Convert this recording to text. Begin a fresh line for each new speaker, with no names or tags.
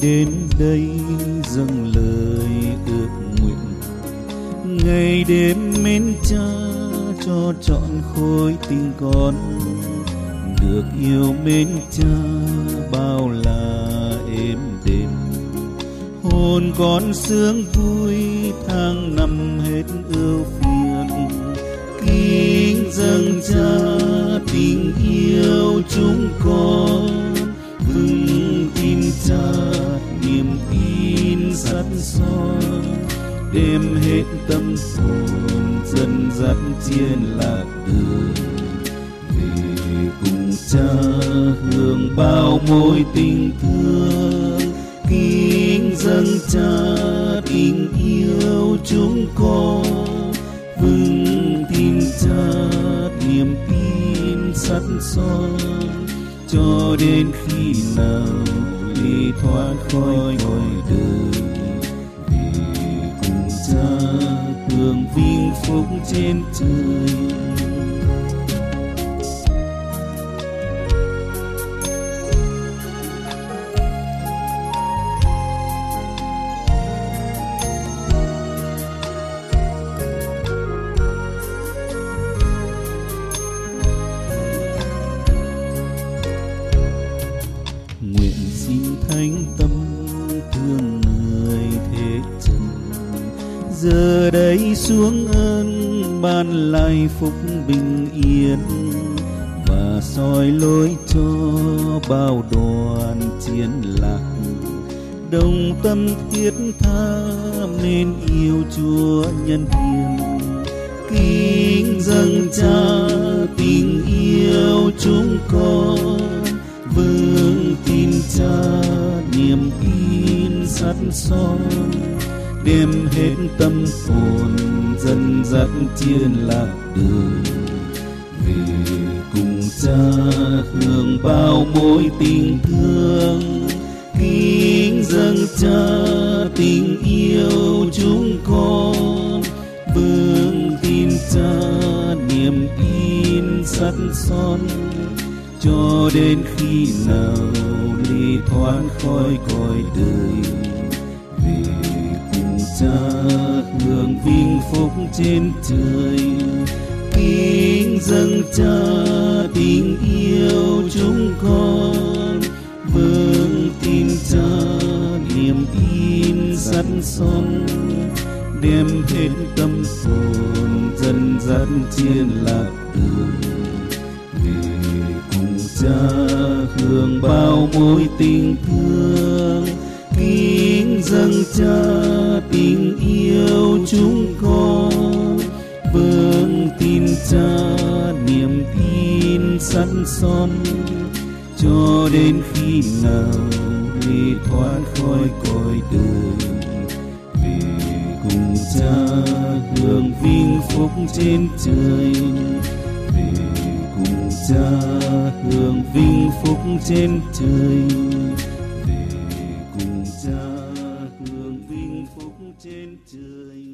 đến đây dâng lời ước nguyện, ngày đêm mến Cha cho trọn khối tình con, được yêu mến Cha bao là êm đềm. Hồn con sướng vui tháng năm hết ưu phiền, kính dâng Cha tình yêu chúng con, vững tin Cha niềm tin sắt son, đem hết tâm hồn dẫn dắt trên lạc đường, về cùng Cha hương bao mối tình thương. Kính dâng Cha tình yêu chúng con, vững tin Cha niềm tin sắt son, cho đến khi nào ly thoát khỏi ngôi đời, về cùng Cha hưởng vinh phúc trên trời. Nguyện xin thánh tâm thương người thế trần, giờ đây xuống ơn ban lại phúc bình yên, và soi lối cho bao đoàn chiến lạc, đồng tâm thiết tha nên yêu Chúa nhân hiền. Kính dâng Cha tình yêu chúng con, vững tin Cha niềm tin sắt son, đem hết tâm hồn dẫn dắt trên lạc đường, về cùng Cha hưởng bao mối tình thương. Kính dâng Cha tình yêu chúng con, vững tin Cha niềm tin sắt son, cho đến khi nào ly thoát khỏi cõi đời, về cùng Cha hưởng vinh phúc trên trời. Kính dâng Cha tình yêu chúng con, vững tin Cha niềm tin sắt son, đem hết tâm hồn dẫn dắt trên lạc đường, về cùng Cha hưởng bao mối tình thương. Kính dâng Cha tình yêu chúng con, vững tin Cha niềm tin sắt son, cho đến khi nào ly thoát khỏi cõi đời, về cùng Cha hưởng vinh phúc trên trời, về cùng Cha hưởng vinh phúc trên trời, về cùng Cha hưởng vinh phúc trên trời.